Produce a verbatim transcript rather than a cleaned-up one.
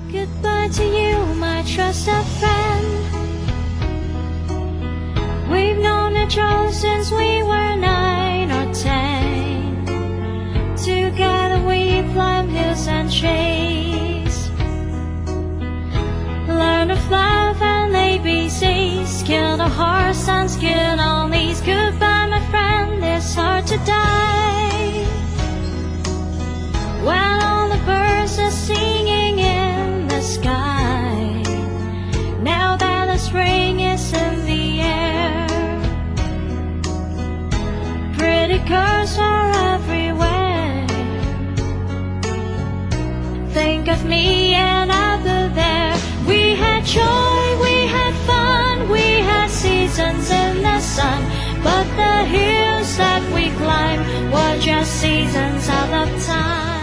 Goodbye to you, my trusted friend. We've known each other since we were nine or ten. Together we climbed hills and trees, learned of love and A B Cs, killed a horse and skinned on knees. Goodbye, my friend, it's hard to die when all the birds are singing in the sky. Now that the spring is in the air, pretty girls are everywhere. Think of me and other there. We had joy, we had fun, we had seasons in the sun, but the hills that we climbed were just seasons out of time.